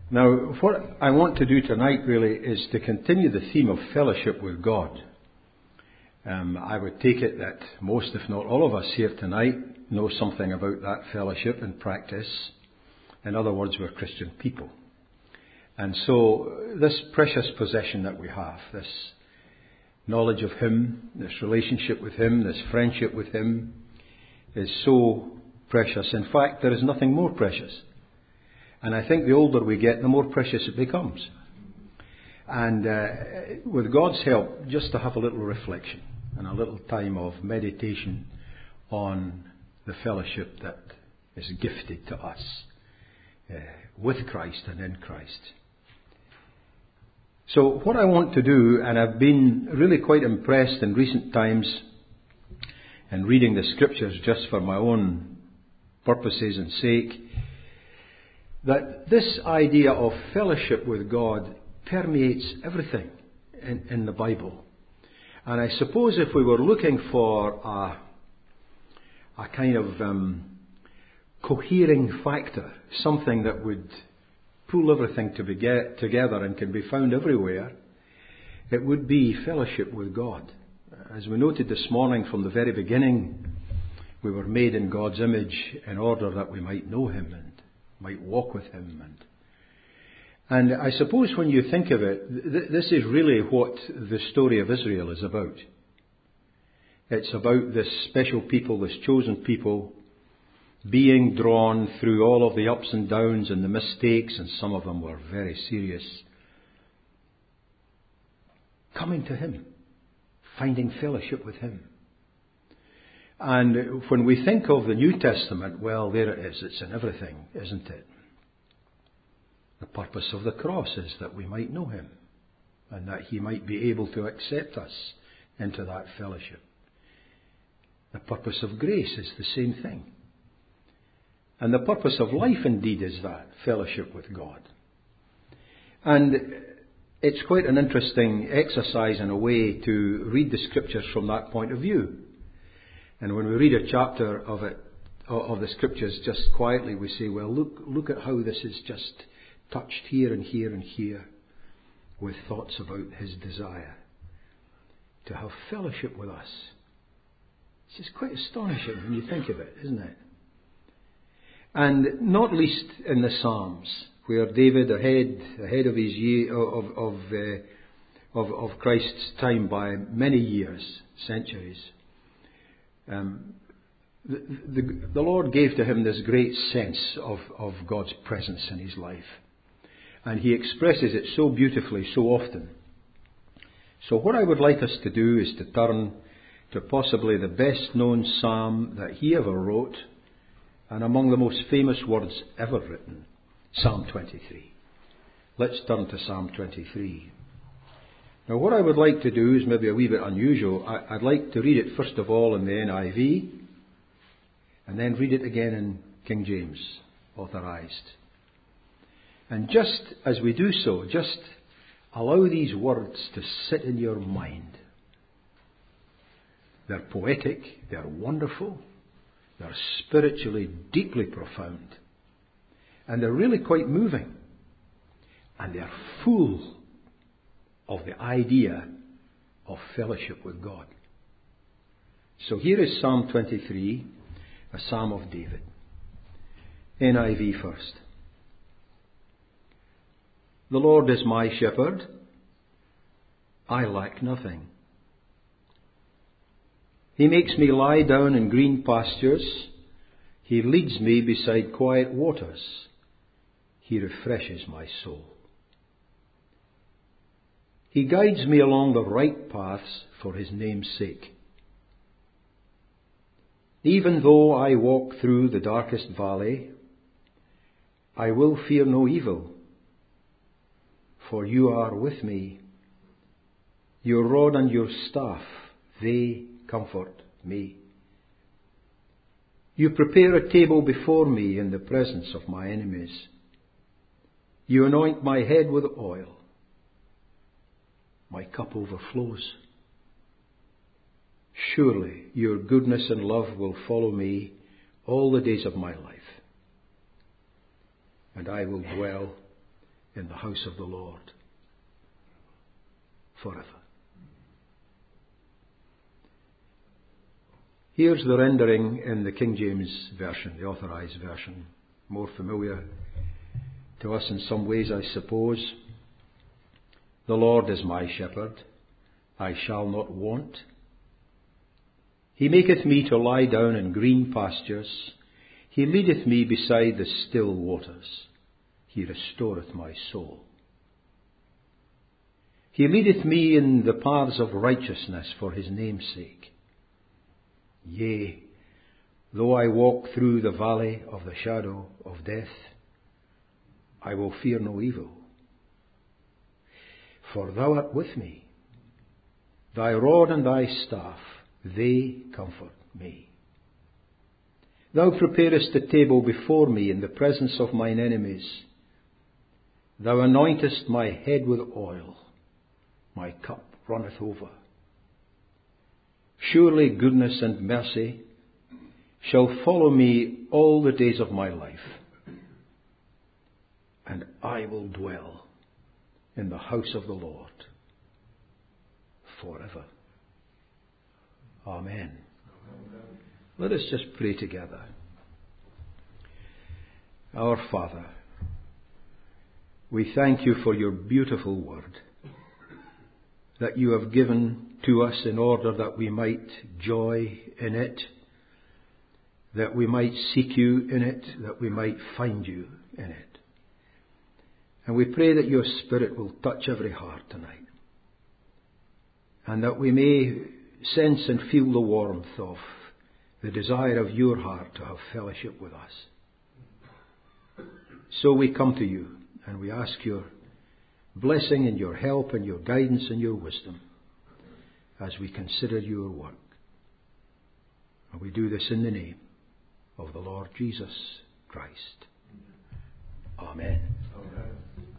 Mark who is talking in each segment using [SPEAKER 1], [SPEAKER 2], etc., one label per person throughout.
[SPEAKER 1] Now, what I want to do tonight really is to continue the theme of fellowship with God. I would take it that most, if not all of us here tonight, know something about that fellowship and practice. In other words, we're Christian people. And so this precious possession that we have, this knowledge of Him, this relationship with Him, this friendship with Him, is so precious. In fact, there is nothing more precious. And I think the older we get, the more precious it becomes. And with God's help, just to have a little reflection and a little time of meditation on the fellowship that is gifted to us with Christ and in Christ. So what I want to do, and I've been really quite impressed in recent times in reading the Scriptures just for my own purposes and sake, that this idea of fellowship with God permeates everything in the Bible. And I suppose if we were looking for a kind of cohering factor, something that would pull everything together and can be found everywhere, it would be fellowship with God. As we noted this morning from the very beginning, we were made in God's image in order that we might know Him and might walk with Him. And I suppose when you think of it, this is really what the story of Israel is about. It's about this special people, this chosen people, being drawn through all of the ups and downs and the mistakes, and some of them were very serious, coming to Him, finding fellowship with Him. And when we think of the New Testament, well, there it is. It's in everything, isn't it? The purpose of the cross is that we might know Him and that He might be able to accept us into that fellowship. The purpose of grace is the same thing. And the purpose of life indeed is that, fellowship with God. And it's quite an interesting exercise in a way to read the Scriptures from that point of view. And when we read a chapter of the Scriptures just quietly, we say, well, look at how this is just touched here and here and here with thoughts about His desire to have fellowship with us. It's just quite astonishing when you think of it, isn't it? And not least in the Psalms, where David, ahead of his of Christ's time by many years, centuries, the Lord gave to him this great sense of God's presence in his life. And he expresses it so beautifully, so often. So what I would like us to do is to turn to possibly the best known psalm that he ever wrote, and among the most famous words ever written, Psalm 23. Let's turn to Psalm 23. Now what I would like to do is maybe a wee bit unusual. I'd like to read it first of all in the NIV, and then read it again in King James, authorized. And just as we do so, just allow these words to sit in your mind. They're poetic, they're wonderful, they're spiritually deeply profound, and they're really quite moving, and they're full of the idea of fellowship with God. So here is Psalm 23, a psalm of David. NIV first. The Lord is my shepherd, I lack nothing. He makes me lie down in green pastures. He leads me beside quiet waters. He refreshes my soul. He guides me along the right paths for His name's sake. Even though I walk through the darkest valley, I will fear no evil, for You are with me. Your rod and Your staff, they comfort me. You prepare a table before me in the presence of my enemies. You anoint my head with oil. My cup overflows. Surely Your goodness and love will follow me all the days of my life, and I will dwell in the house of the Lord forever. Here's the rendering in the King James Version, the Authorized Version, more familiar to us in some ways, I suppose. The Lord is my shepherd, I shall not want. He maketh me to lie down in green pastures. He leadeth me beside the still waters. He restoreth my soul. He leadeth me in the paths of righteousness for his name's sake. Yea, though I walk through the valley of the shadow of death, I will fear no evil. For thou art with me. Thy rod and thy staff, they comfort me. Thou preparest a table before me in the presence of mine enemies. Thou anointest my head with oil. My cup runneth over. Surely goodness and mercy shall follow me all the days of my life, and I will dwell in the house of the Lord forever. Amen. Let us just pray together. Our Father, we thank you for your beautiful word that you have given to us in order that we might joy in it, that we might seek you in it, that we might find you in it. And we pray that your Spirit will touch every heart tonight, and that we may sense and feel the warmth of the desire of your heart to have fellowship with us. So we come to you and we ask your blessing and your help and your guidance and your wisdom as we consider your work. And we do this in the name of the Lord Jesus Christ. Amen. Amen.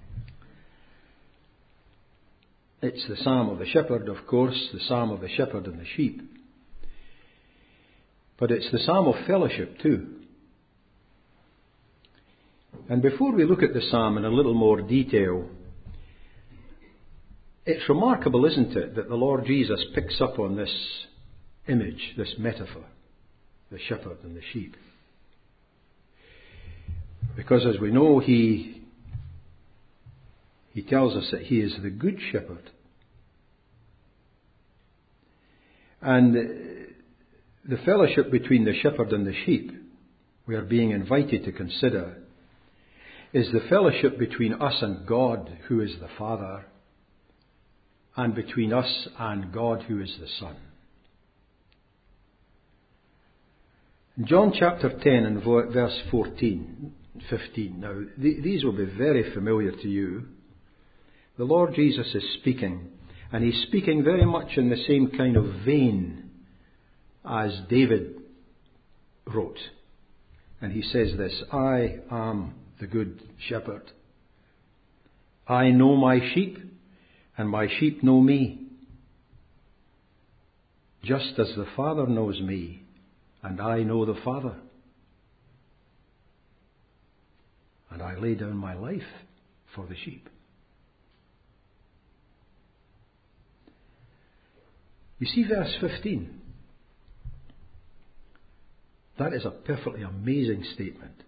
[SPEAKER 1] It's the Psalm of the Shepherd, of course, the Psalm of the Shepherd and the sheep. But it's the Psalm of fellowship too. And before we look at the Psalm in a little more detail, it's remarkable, isn't it, that the Lord Jesus picks up on this image, this metaphor, the shepherd and the sheep. Because as we know, he tells us that he is the good shepherd. And the fellowship between the shepherd and the sheep we are being invited to consider is the fellowship between us and God, who is the Father, and between us and God, who is the Son. In John chapter 10 and verse 15. Now, these will be very familiar to you. The Lord Jesus is speaking, and he's speaking very much in the same kind of vein as David wrote. And he says this, I am the good shepherd. I know my sheep, and my sheep know me, just as the Father knows me, and I know the Father. And I lay down my life for the sheep. You see verse 15? That is a perfectly amazing statement.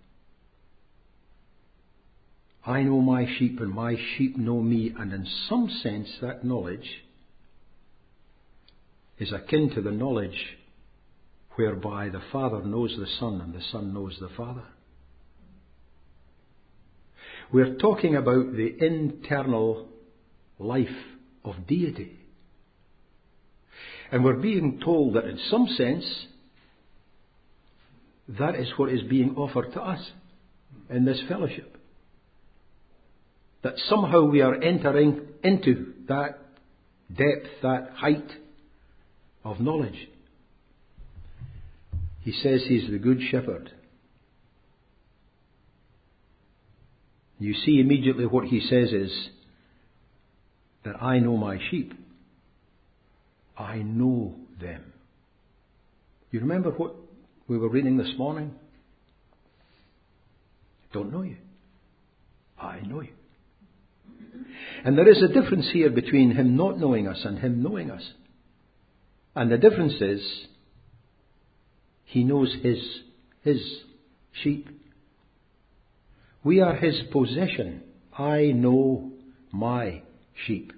[SPEAKER 1] I know my sheep and my sheep know me, and in some sense that knowledge is akin to the knowledge whereby the Father knows the Son and the Son knows the Father. We're talking about the internal life of deity. And we're being told that in some sense that is what is being offered to us in this fellowship. That somehow we are entering into that depth, that height of knowledge. He says he's the good shepherd. You see immediately what he says is that I know my sheep. I know them. You remember what we were reading this morning? I don't know you. I know you. And there is a difference here between him not knowing us and him knowing us. And the difference is, he knows his sheep. We are his possession. I know my sheep.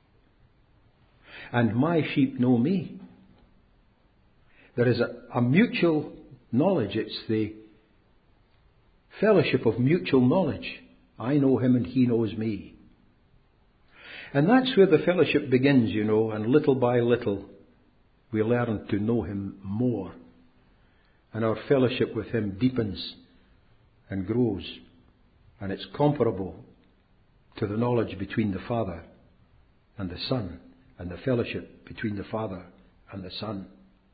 [SPEAKER 1] And my sheep know me. There is a mutual knowledge. It's the fellowship of mutual knowledge. I know him and he knows me. And that's where the fellowship begins, and little by little we learn to know him more. And our fellowship with him deepens and grows. And it's comparable to the knowledge between the Father and the Son, and the fellowship between the Father and the Son.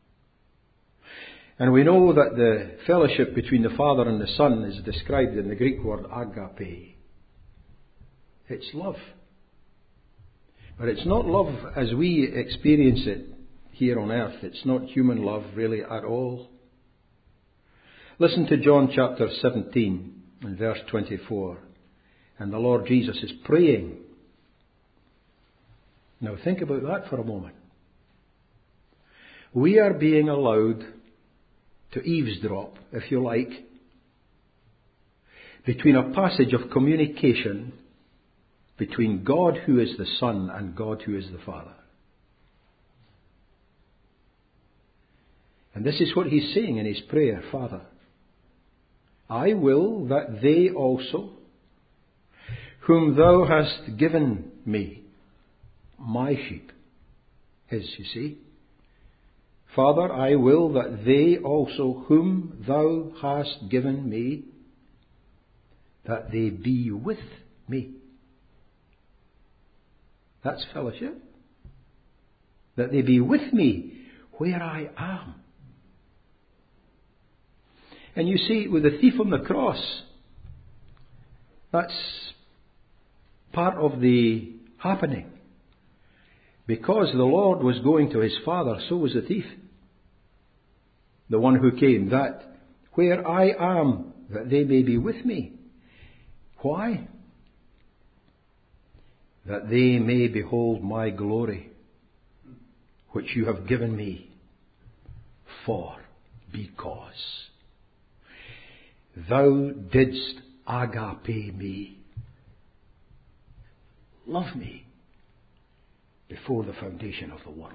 [SPEAKER 1] And we know that the fellowship between the Father and the Son is described in the Greek word agape. It's love. But it's not love as we experience it here on earth. It's not human love really at all. Listen to John chapter 17 and verse 24. And the Lord Jesus is praying. Now think about that for a moment. We are being allowed to eavesdrop, if you like, between a passage of communication between God who is the Son and God who is the Father. And this is what he's saying in his prayer, Father, I will that they also, whom thou hast given me, my sheep, his, you see. Father, I will that they also, whom thou hast given me, that they be with me. That's fellowship. That they be with me where I am. And you see, with the thief on the cross, that's part of the happening. Because the Lord was going to his Father, so was the thief. The one who came, that where I am, that they may be with me. Why? That they may behold my glory, which you have given me, because thou didst agape me, love me, before the foundation of the world.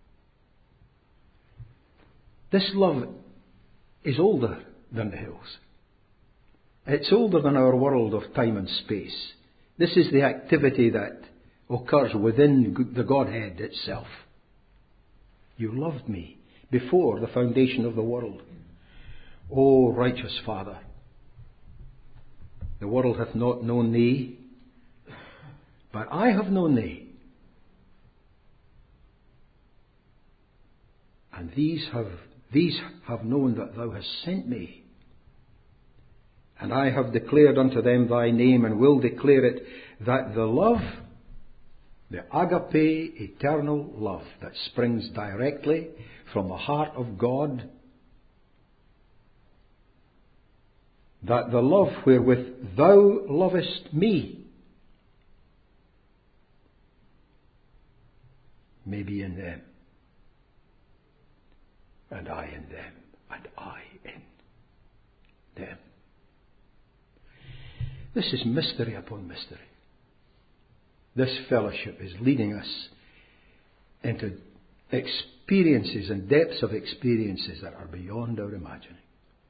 [SPEAKER 1] This love is older than the hills. It's older than our world of time and space. This is the activity that occurs within the Godhead itself. You loved me before the foundation of the world. O righteous Father, the world hath not known thee, but I have known thee. And these have known that thou hast sent me. And I have declared unto them thy name, and will declare it, that the love, the agape, eternal love that springs directly from the heart of God, that the love wherewith thou lovest me may be in them, and I in them, and I in them. This is mystery upon mystery. This fellowship is leading us into experiences and depths of experiences that are beyond our imagining.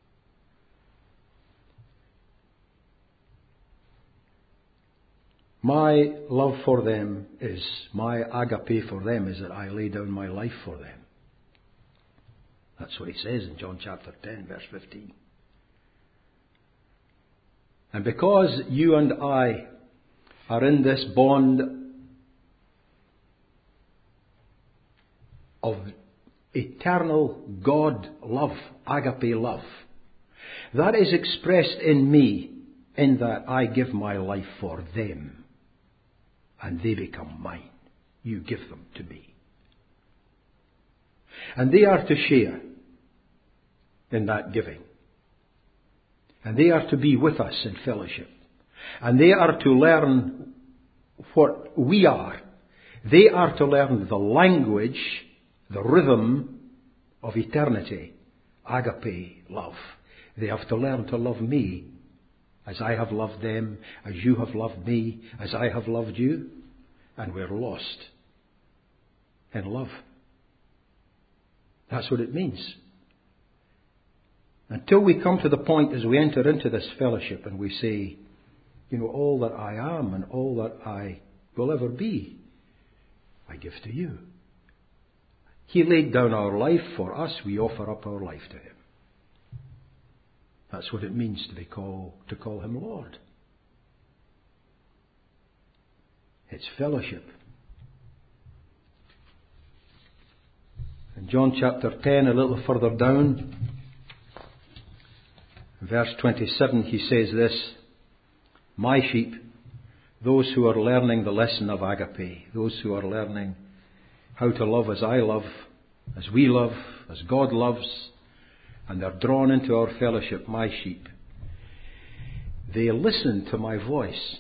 [SPEAKER 1] My love for them is, my agape for them is that I lay down my life for them. That's what he says in John chapter 10, verse 15. And because you and I are in this bond of eternal God love, agape love, that is expressed in me in that I give my life for them and they become mine. You give them to me. And they are to share in that giving. And they are to be with us in fellowship. And they are to learn what we are. They are to learn the language, the rhythm of eternity, agape, love. They have to learn to love me as I have loved them, as you have loved me, as I have loved you. And we're lost in love. That's what it means. Until we come to the point as we enter into this fellowship and we say, all that I am and all that I will ever be, I give to you. He laid down our life for us. We offer up our life to Him. That's what it means to call Him Lord. It's fellowship. In John chapter 10, a little further down, verse 27, He says this, my sheep, those who are learning the lesson of agape, those who are learning how to love as I love, as we love, as God loves, and they're drawn into our fellowship, my sheep, they listen to my voice.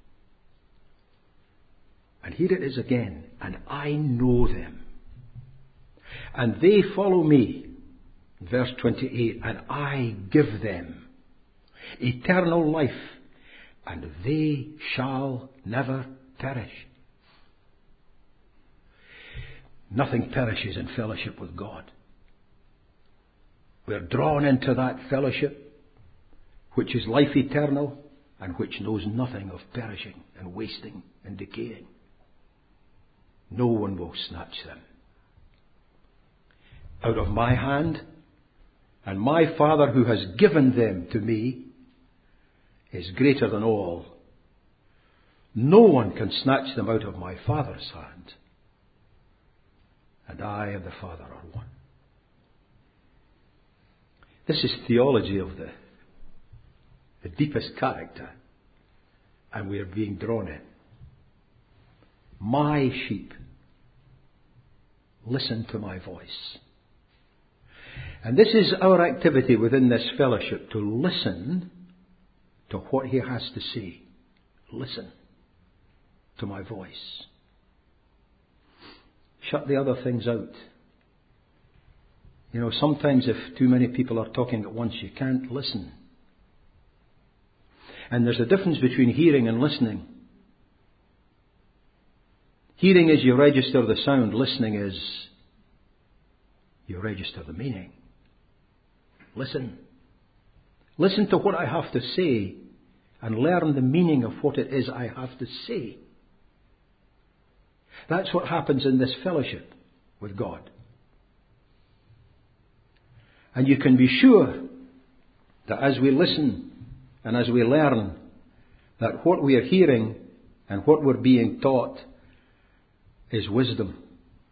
[SPEAKER 1] And here it is again, and I know them. And they follow me, verse 28, and I give them eternal life, and they shall never perish. Nothing perishes in fellowship with God. We're drawn into that fellowship, which is life eternal, and which knows nothing of perishing and wasting and decaying. No one will snatch them out of my hand, and my Father who has given them to me is greater than all. No one can snatch them out of my Father's hand. And I and the Father are one. This is theology of the deepest character, and we are being drawn in. My sheep listen to my voice. And this is our activity within this fellowship, to listen to what He has to say. Listen to my voice. Shut the other things out. Sometimes if too many people are talking at once, you can't listen. And there's a difference between hearing and listening. Hearing is you register the sound. Listening is you register the meaning. Listen. Listen to what I have to say and learn the meaning of what it is I have to say. That's what happens in this fellowship with God. And you can be sure that as we listen and as we learn, that what we are hearing and what we're being taught is wisdom.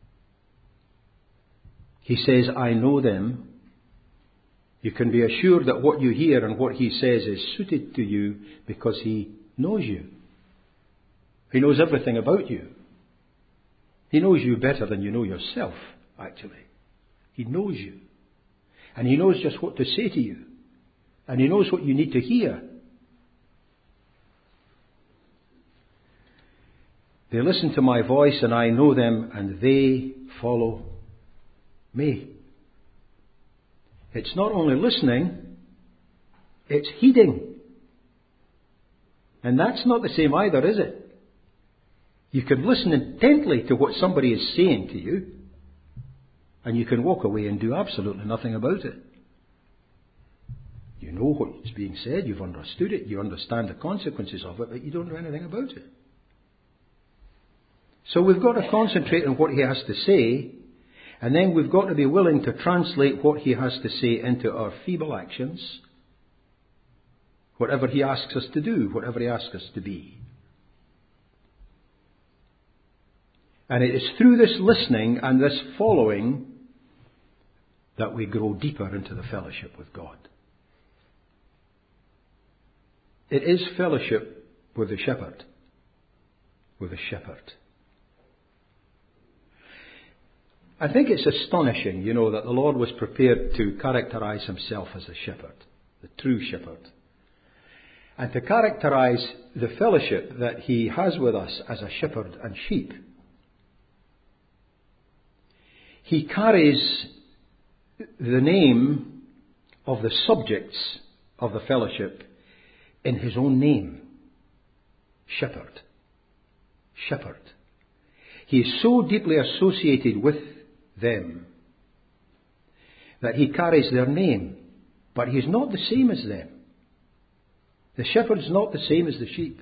[SPEAKER 1] He says, I know them. You can be assured that what you hear and what He says is suited to you because He knows you. He knows everything about you. He knows you better than you know yourself, actually. He knows you. And He knows just what to say to you. And He knows what you need to hear. They listen to my voice, and I know them, and they follow me. It's not only listening, it's heeding. And that's not the same either, is it? You can listen intently to what somebody is saying to you, and you can walk away and do absolutely nothing about it. You know what's being said, you've understood it, you understand the consequences of it, but you don't know anything about it. So we've got to concentrate on what He has to say, and then we've got to be willing to translate what He has to say into our feeble actions, whatever He asks us to do, whatever He asks us to be. And it is through this listening and this following that we grow deeper into the fellowship with God. It is fellowship with the shepherd. With the shepherd. I think it's astonishing, that the Lord was prepared to characterize Himself as a shepherd, the true shepherd. And to characterize the fellowship that he has with us as a shepherd and sheep, he carries the name of the subjects of the fellowship in his own name. Shepherd. Shepherd. He is so deeply associated with them that he carries their name, but he's not the same as them. The shepherd's not the same as the sheep.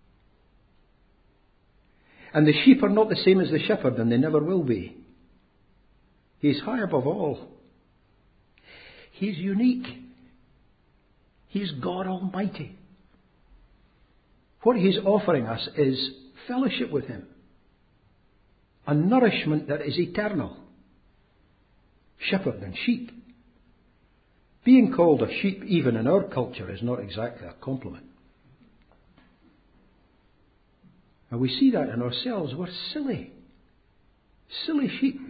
[SPEAKER 1] And the sheep are not the same as the shepherd, and they never will be. He's high above all. He's unique. He's God Almighty. What he's offering us is fellowship with him. A nourishment that is eternal. Shepherd and sheep. Being called a sheep, even in our culture, is not exactly a compliment. And we see that in ourselves. We're silly. Silly sheep.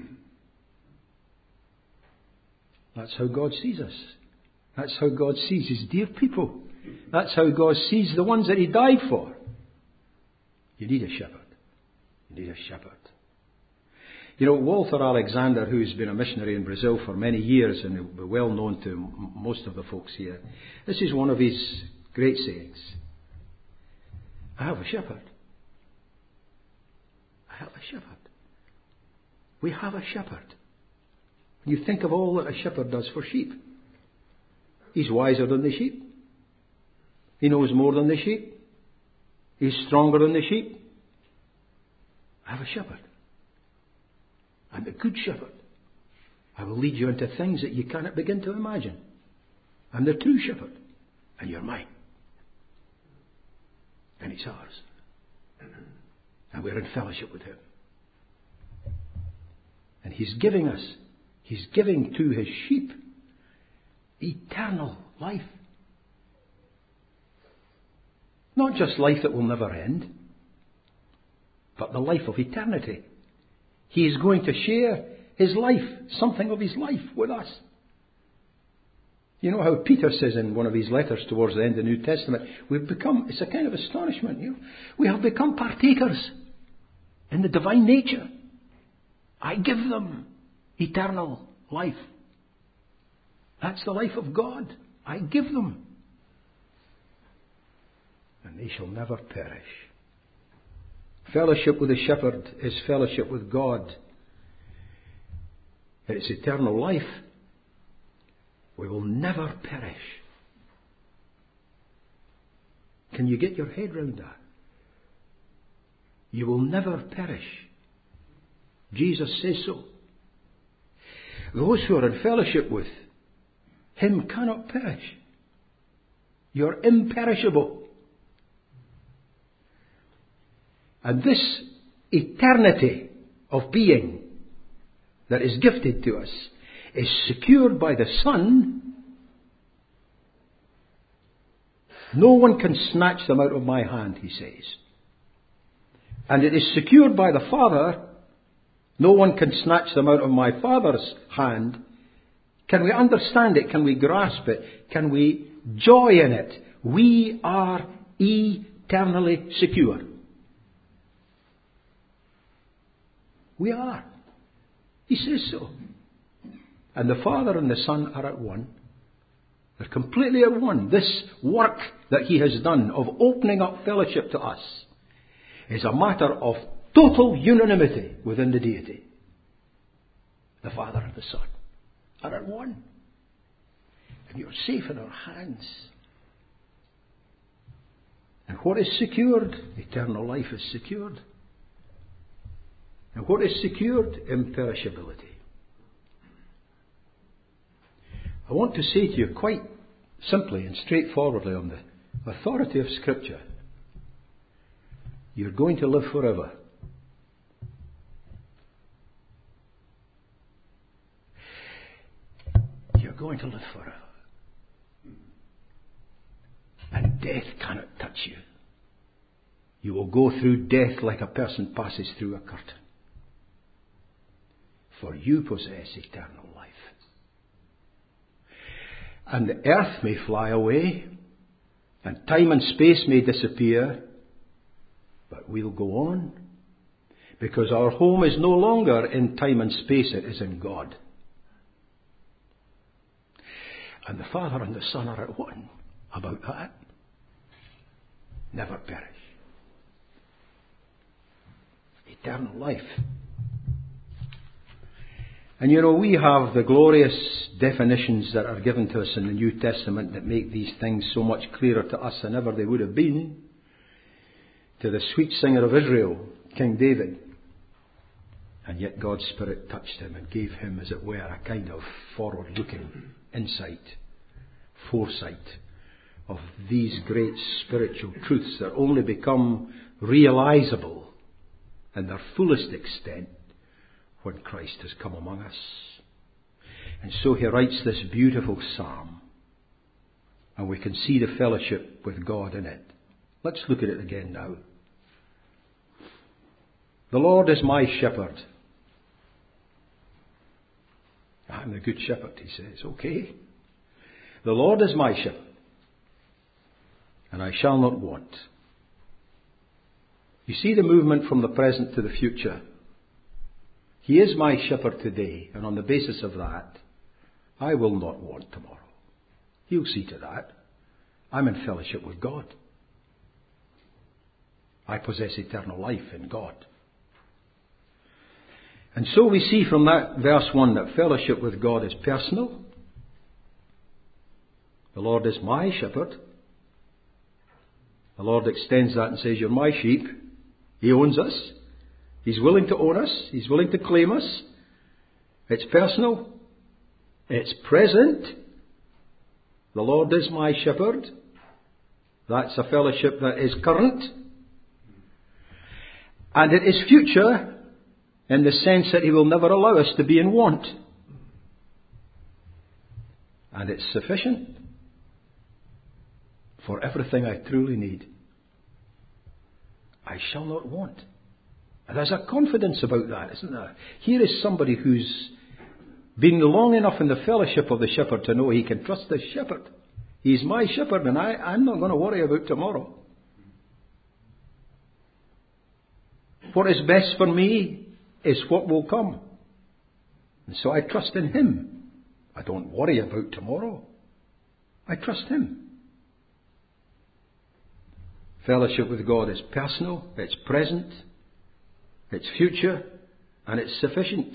[SPEAKER 1] That's how God sees us. That's how God sees his dear people. That's how God sees the ones that he died for. You need a shepherd. You need a shepherd. You know, Walter Alexander, who's been a missionary in Brazil for many years and will be well known to most of the folks here, this is one of his great sayings. I have a shepherd. I have a shepherd. We have a shepherd. When you think of all that a shepherd does for sheep, he's wiser than the sheep. He knows more than the sheep. He's stronger than the sheep. I have a shepherd. I'm the good shepherd. I will lead you into things that you cannot begin to imagine. I'm the true shepherd. And you're mine. And he's ours. And we're in fellowship with him. And he's giving to his sheep eternal life. Not just life that will never end, but the life of eternity. He is going to share his life, something of his life, with us. You know how Peter says in one of his letters towards the end of the New Testament, it's a kind of astonishment, we have become partakers in the divine nature. I give them eternal life. That's the life of God. I give them. And they shall never perish. Fellowship with the shepherd is fellowship with God. It's eternal life. We will never perish. Can you get your head round that? You will never perish. Jesus says so. Those who are in fellowship with him cannot perish. You're imperishable. And this eternity of being that is gifted to us is secured by the Son. No one can snatch them out of my hand, he says. And it is secured by the Father. No one can snatch them out of my Father's hand. Can we understand it? Can we grasp it? Can we joy in it? We are eternally secure. We are. He says so. And the Father and the Son are at one. They're completely at one. This work that he has done of opening up fellowship to us is a matter of total unanimity within the deity. The Father and the Son are at one. And you're safe in our hands. And what is secured? Eternal life is secured. And what is secured? Imperishability. I want to say to you quite simply and straightforwardly on the authority of Scripture, you're going to live forever. You're going to live forever. And death cannot touch you. You will go through death like a person passes through a curtain. For you possess eternal life. And the earth may fly away, And time and space may disappear, but we'll go on. Because our home is no longer in time and space, it is in God. And the Father and the Son are at one about that. Never perish. Eternal life. And you know, we have the glorious definitions that are given to us in the New Testament that make these things so much clearer to us than ever they would have been to the sweet singer of Israel, King David. And yet God's Spirit touched him and gave him, as it were, a kind of forward-looking insight, foresight of these great spiritual truths that only become realizable in their fullest extent when Christ has come among us. And so he writes this beautiful psalm, and we can see the fellowship with God in it. Let's look at it again now. The Lord is my shepherd. I'm the good shepherd, he says. Okay. The Lord is my shepherd, and I shall not want. You see the movement from the present to the future. He is my shepherd today, and on the basis of that, I will not want tomorrow. He'll see to that. I'm in fellowship with God. I possess eternal life in God. And so we see from that verse 1 that fellowship with God is personal. The Lord is my shepherd. The Lord extends that and says, you're my sheep. He owns us. He's willing to own us. He's willing to claim us. It's personal. It's present. The Lord is my shepherd. That's a fellowship that is current. And it is future in the sense that he will never allow us to be in want. And it's sufficient for everything I truly need. I shall not want. And there's a confidence about that, isn't there? Here is somebody who's been long enough in the fellowship of the shepherd to know he can trust the shepherd. He's my shepherd, and I'm not going to worry about tomorrow. What is best for me is what will come. And so I trust in him. I don't worry about tomorrow. I trust him. Fellowship with God is personal, it's present, it's future, and it's sufficient.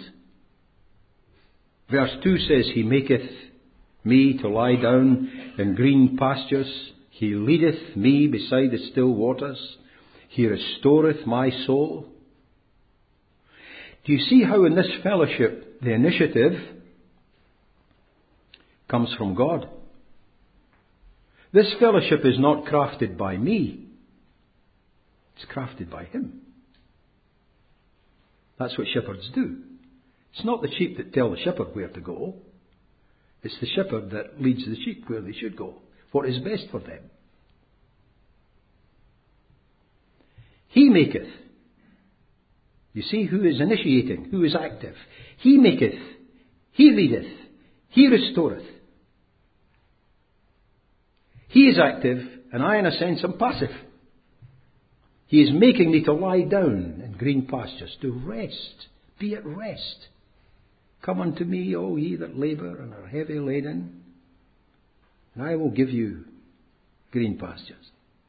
[SPEAKER 1] Verse 2 says, He maketh me to lie down in green pastures. He leadeth me beside the still waters. He restoreth my soul. Do you see how in this fellowship the initiative comes from God? This fellowship is not crafted by me. It's crafted by him. That's what shepherds do. It's not the sheep that tell the shepherd where to go. It's the shepherd that leads the sheep where they should go. What is best for them. He maketh. You see who is initiating, who is active. He maketh. He leadeth. He restoreth. He is active, and I, in a sense, am passive. He is making me to lie down in green pastures, to rest, be at rest. Come unto me, O ye that labour and are heavy laden, and I will give you green pastures.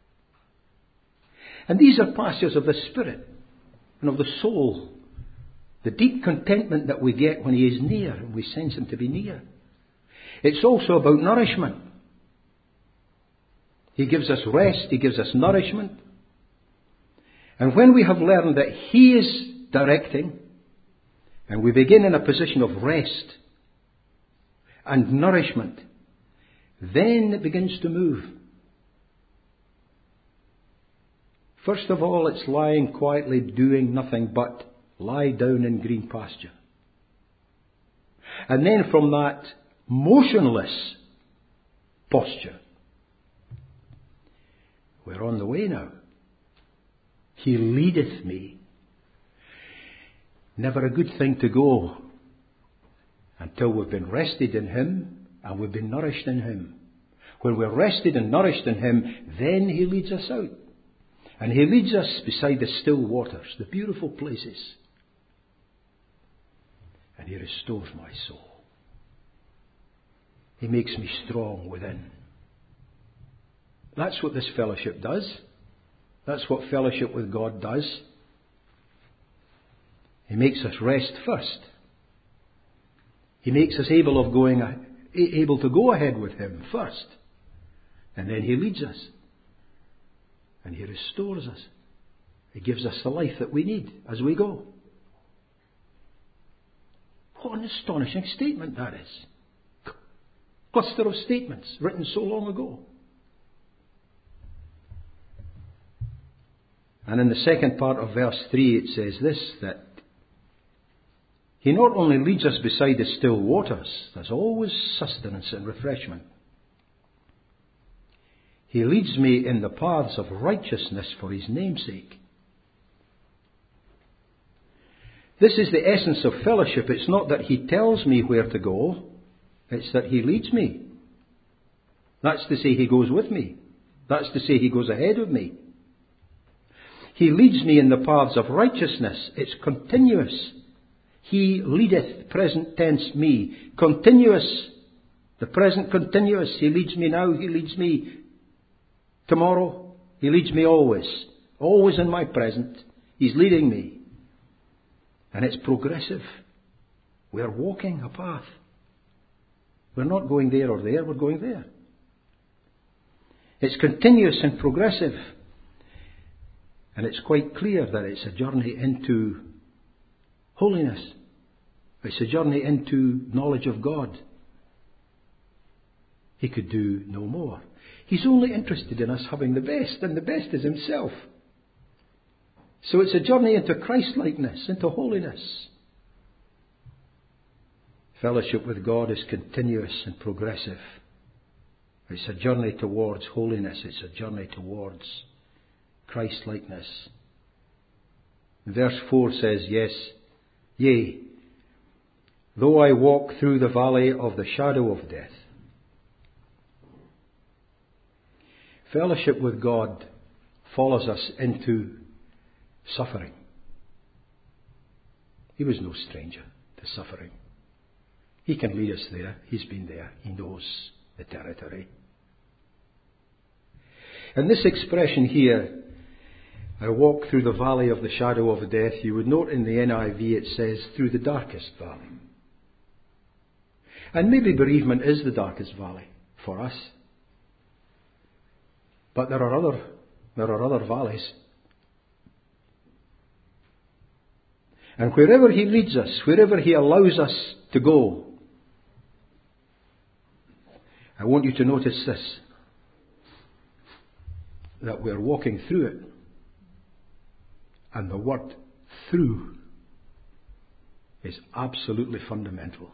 [SPEAKER 1] And these are pastures of the Spirit and of the soul. The deep contentment that we get when he is near and we sense him to be near. It's also about nourishment. He gives us rest, he gives us nourishment. And when we have learned that he is directing, and we begin in a position of rest and nourishment, then it begins to move. First of all, it's lying quietly doing nothing but lie down in green pasture. And then from that motionless posture, we're on the way now. He leadeth me. Never a good thing to go until we've been rested in him and we've been nourished in him. when we're rested and nourished in Him, then He leads us out. And He leads us beside the still waters, the beautiful places. And He restores my soul. He makes me strong within. That's what this fellowship does. That's what fellowship with God does. He makes us rest first. He makes us able to go ahead with Him first. And then He leads us. And He restores us. He gives us the life that we need as we go. What an astonishing statement that is. Cluster of statements written so long ago. And in the second part of verse 3 it says this, that He not only leads us beside the still waters, there's always sustenance and refreshment. He leads me in the paths of righteousness for His name's sake. This is the essence of fellowship. It's not that He tells me where to go. It's that He leads me. That's to say He goes with me. That's to say He goes ahead of me. He leads me in the paths of righteousness. It's continuous. He leadeth, present tense, me. Continuous. The present continuous. He leads me now. He leads me tomorrow. He leads me always. Always in my present. He's leading me. And it's progressive. We are walking a path. We're not going there or there. We're going there. It's continuous and progressive. And it's quite clear that it's a journey into holiness. It's a journey into knowledge of God. He could do no more. He's only interested in us having the best, and the best is Himself. So it's a journey into Christ-likeness, into holiness. Fellowship with God is continuous and progressive. It's a journey towards holiness. It's a journey towards Christ-likeness. Verse 4 says, yes, yea, though I walk through the valley of the shadow of death. Fellowship with God follows us into suffering. He was no stranger to suffering. He can lead us there. He's been there. He knows the territory. And this expression here, I walk through the valley of the shadow of death, you would note in the NIV it says, through the darkest valley. And maybe bereavement is the darkest valley for us. But there are other valleys. And wherever He leads us, wherever He allows us to go, I want you to notice this, that we're walking through it. And the word through is absolutely fundamental.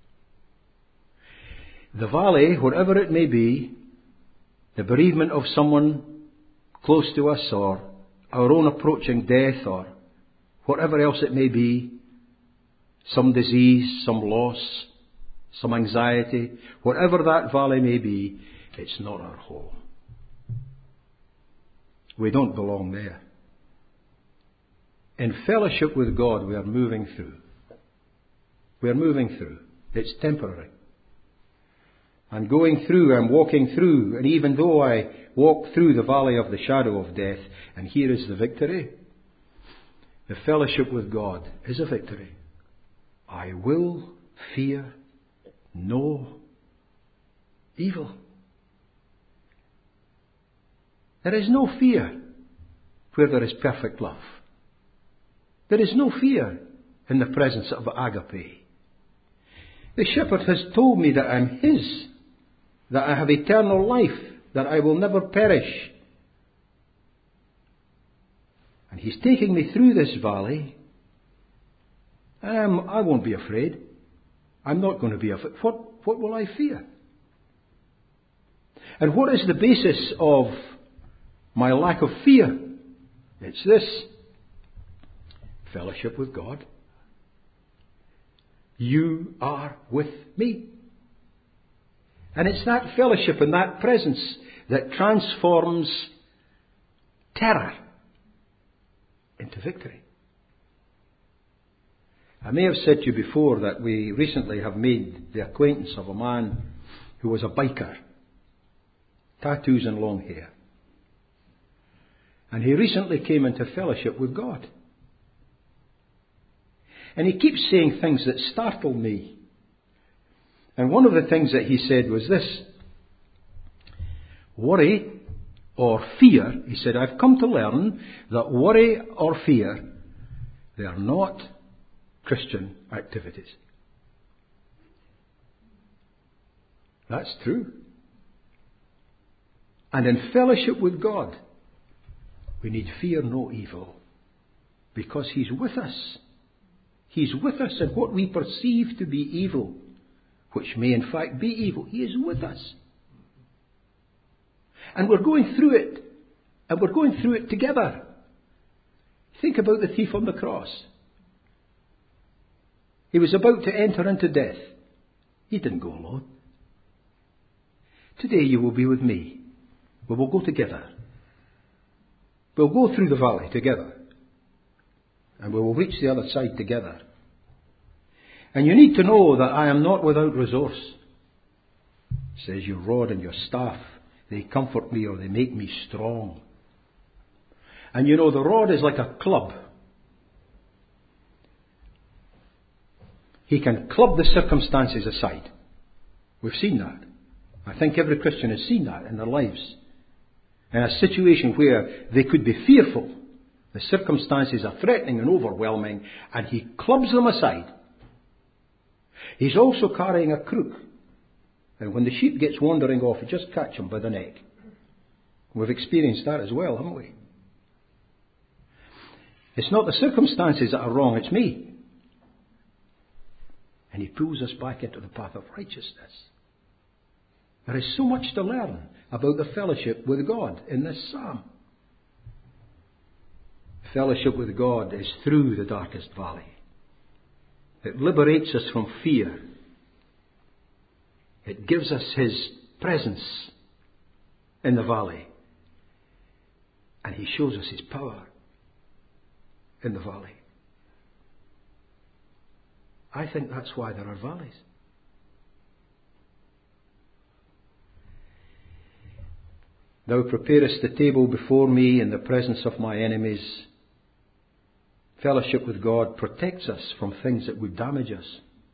[SPEAKER 1] The valley, whatever it may be, the bereavement of someone close to us, or our own approaching death, or whatever else it may be, some disease, some loss, some anxiety, whatever that valley may be, it's not our home. We don't belong there. In fellowship with God, we are moving through. We are moving through. It's temporary. I'm going through, I'm walking through, and even though I walk through the valley of the shadow of death, and here is the victory, the fellowship with God is a victory. I will fear no evil. There is no fear where there is perfect love. There is no fear in the presence of agape. The shepherd has told me that I'm His, that I have eternal life, that I will never perish. And He's taking me through this valley. I won't be afraid. I'm not going to be afraid. What will I fear? And what is the basis of my lack of fear? It's this: fellowship with God. You are with me. And it's that fellowship and that presence that transforms terror into victory. I may have said to you before that we recently have made the acquaintance of a man who was a biker. Tattoos and long hair. And he recently came into fellowship with God. And he keeps saying things that startle me. And one of the things that he said was this: worry or fear, he said, I've come to learn that worry or fear, they are not Christian activities. That's true. And in fellowship with God, we need fear no evil, because He's with us. He's with us in what we perceive to be evil, which may in fact be evil. He is with us. And we're going through it. And we're going through it together. Think about the thief on the cross. He was about to enter into death. He didn't go alone. Today you will be with me. We will go together. We'll go through the valley together. And we will reach the other side together. And you need to know that I am not without resource. It says, your rod and your staff, they comfort me, or they make me strong. And you know, the rod is like a club. He can club the circumstances aside. We've seen that. I think every Christian has seen that in their lives. In a situation where they could be fearful, the circumstances are threatening and overwhelming, and he clubs them aside. He's also carrying a crook. And when the sheep gets wandering off, you just catch him by the neck. We've experienced that as well, haven't we? It's not the circumstances that are wrong, it's me. And he pulls us back into the path of righteousness. There is so much to learn about the fellowship with God in this psalm. Fellowship with God is through the darkest valley. It liberates us from fear. It gives us His presence in the valley. And He shows us His power in the valley. I think that's why there are valleys. Thou preparest the table before me in the presence of my enemies. Fellowship with God protects us from things that would damage us.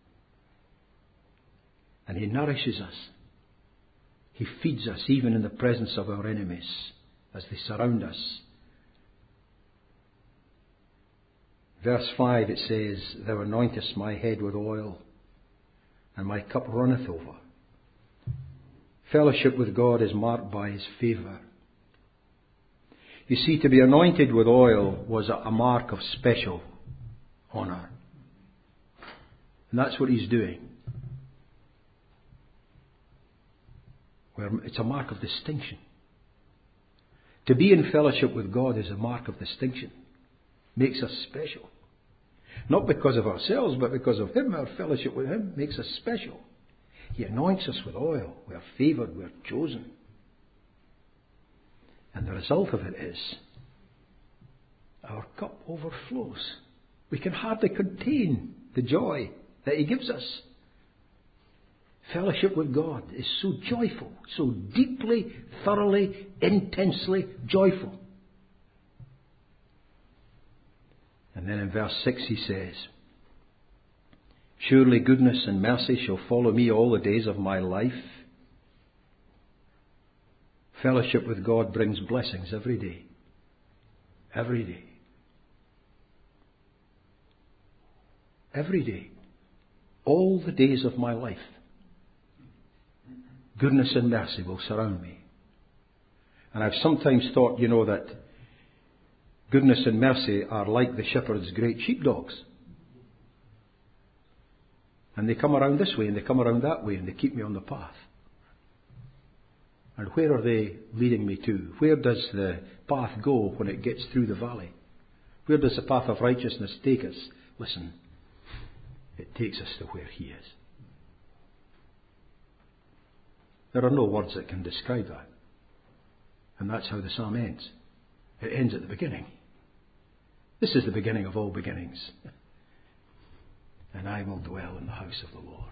[SPEAKER 1] And He nourishes us. He feeds us even in the presence of our enemies as they surround us. Verse 5 it says, Thou anointest my head with oil, and my cup runneth over. Fellowship with God is marked by His favour. You see, to be anointed with oil was a mark of special honour. And that's what He's doing. It's a mark of distinction. To be in fellowship with God is a mark of distinction. Makes us special. Not because of ourselves, but because of Him. Our fellowship with Him makes us special. He anoints us with oil. We are favoured. We are chosen. And the result of it is our cup overflows. We can hardly contain the joy that He gives us. Fellowship with God is so joyful, so deeply, thoroughly, intensely joyful. And then in verse 6 he says, Surely goodness and mercy shall follow me all the days of my life. Fellowship with God brings blessings every day. Every day. Every day. All the days of my life. Goodness and mercy will surround me. And I've sometimes thought, that goodness and mercy are like the shepherd's great sheepdogs. And they come around this way and they come around that way and they keep me on the path. And where are they leading me to? Where does the path go when it gets through the valley? Where does the path of righteousness take us? Listen, it takes us to where He is. There are no words that can describe that. And that's how the psalm ends. It ends at the beginning. This is the beginning of all beginnings. And I will dwell in the house of the Lord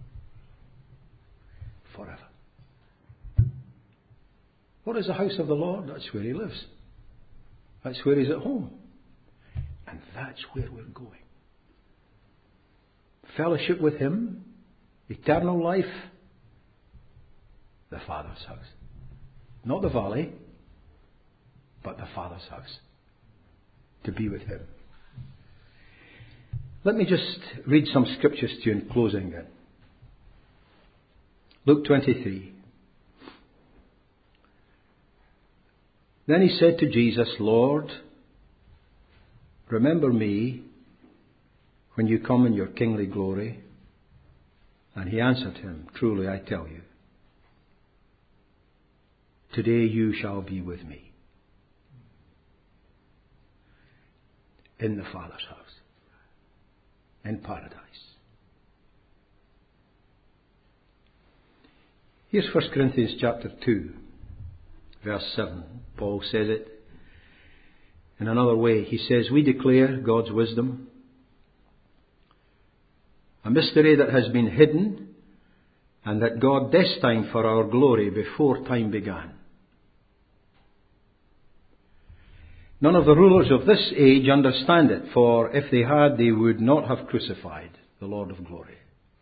[SPEAKER 1] forever. What is the house of the Lord? That's where He lives. That's where He's at home. And that's where we're going. Fellowship with Him, eternal life, the Father's house. Not the valley, but the Father's house. To be with Him. Let me just read some scriptures to you in closing then. Luke 23. Then he said to Jesus, Lord, remember me when you come in your kingly glory. And he answered him, truly I tell you, today you shall be with me in the Father's house, in paradise. Here's 1 Corinthians chapter 2, verse 7. Paul says it in another way. He says, we declare God's wisdom, a mystery that has been hidden and that God destined for our glory before time began. None of the rulers of this age understand it, for if they had, they would not have crucified the Lord of glory.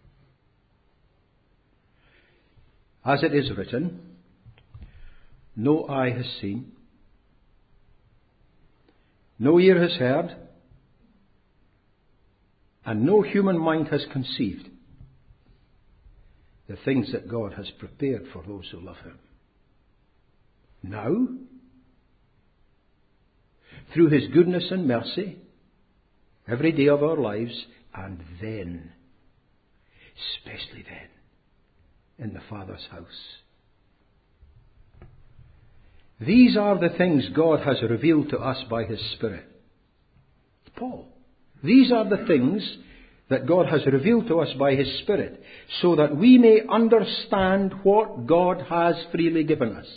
[SPEAKER 1] As it is written, no eye has seen, no ear has heard, and no human mind has conceived the things that God has prepared for those who love Him. Now, through His goodness and mercy, every day of our lives, and then, especially then, in the Father's house. These are the things God has revealed to us by His Spirit. Paul. These are the things that God has revealed to us by His Spirit, so that we may understand what God has freely given us.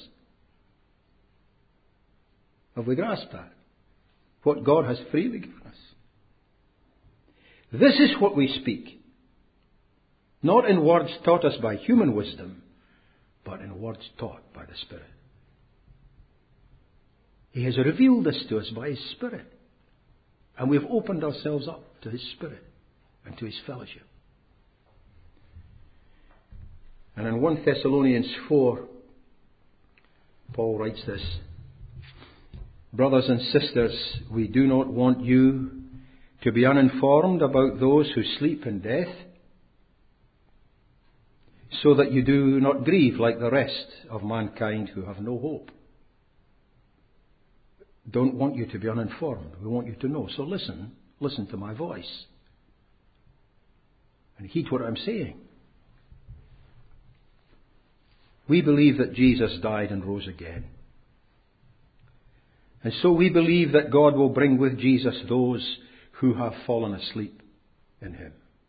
[SPEAKER 1] Have we grasped that? What God has freely given us. This is what we speak. Not in words taught us by human wisdom, but in words taught by the Spirit. He has revealed this to us by His Spirit. And we've opened ourselves up to His Spirit and to His fellowship. And in 1 Thessalonians 4, Paul writes this, brothers and sisters, we do not want you to be uninformed about those who sleep in death, so that you do not grieve like the rest of mankind who have no hope. Don't want you to be uninformed. We want you to know. So listen to my voice. And heed what I'm saying. We believe that Jesus died and rose again. And so we believe that God will bring with Jesus those who have fallen asleep in Him.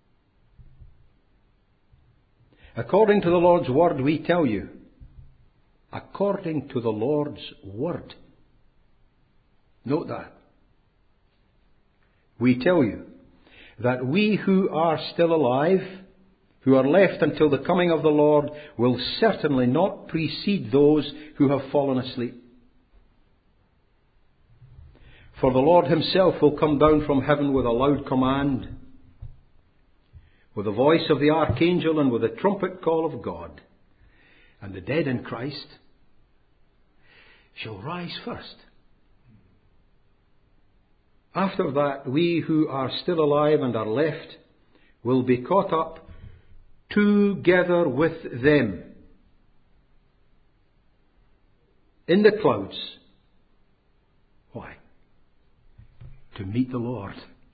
[SPEAKER 1] According to the Lord's word, we tell you, according to the Lord's word. Note that. We tell you that we who are still alive, who are left until the coming of the Lord, will certainly not precede those who have fallen asleep. For the Lord Himself will come down from heaven with a loud command, with the voice of the archangel and with the trumpet call of God. And the dead in Christ shall rise first. After that, we who are still alive and are left will be caught up together with them in the clouds. Why? To meet the Lord.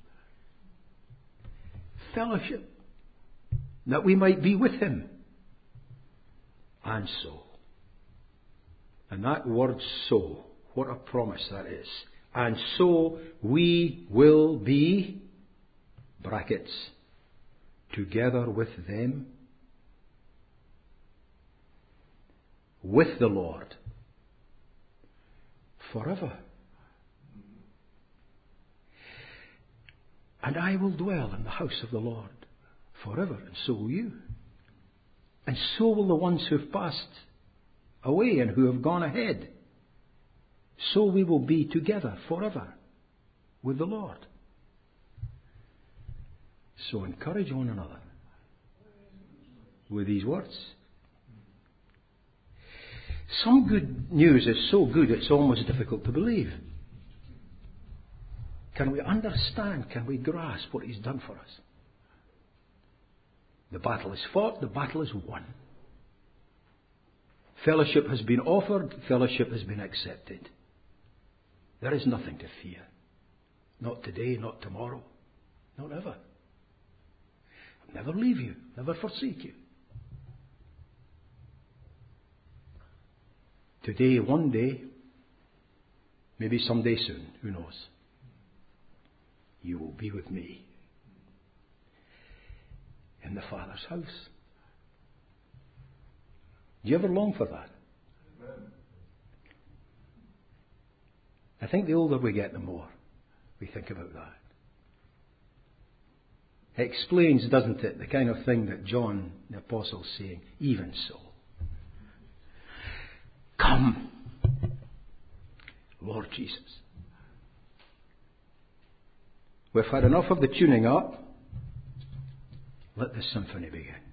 [SPEAKER 1] Fellowship. That we might be with Him. And so. And that word so, what a promise that is. And so we will be, brackets, together with them with the Lord forever. And I will dwell in the house of the Lord forever, and so will you. And so will the ones who have passed away and who have gone ahead. So we will be together forever with the Lord. So encourage one another with these words. Some good news is so good it's almost difficult to believe. Can we understand, can we grasp what He's done for us? The battle is fought, the battle is won. Fellowship has been offered, fellowship has been accepted. There is nothing to fear. Not today, not tomorrow, not ever. I'll never leave you, never forsake you. Today, one day, maybe someday soon, who knows? You will be with me in the Father's house. Do you ever long for that? I think the older we get, the more we think about that. It explains, doesn't it, the kind of thing that John the Apostle is saying, even so. Come, Lord Jesus. We've had enough of the tuning up. Let the symphony begin.